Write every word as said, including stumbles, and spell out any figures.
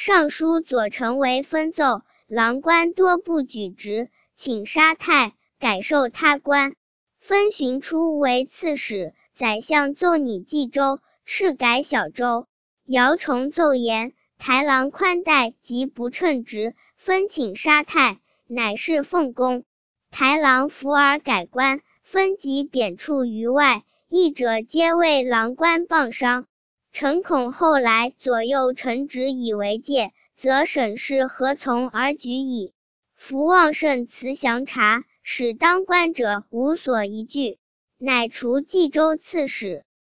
尚书左丞为分奏，郎官多不举职，请杀太，改授他官。分寻出为刺史，宰相奏拟冀州，敕改小州。姚崇奏言，台郎宽待及不称职，分请杀太，乃是奉公。台郎服而改官，分即贬黜于外，议者皆为郎官谤伤。臣恐后来左右臣职以为戒，则审事何从而举矣？夫旺盛辞详察，使当官者无所疑惧，乃除冀州刺史。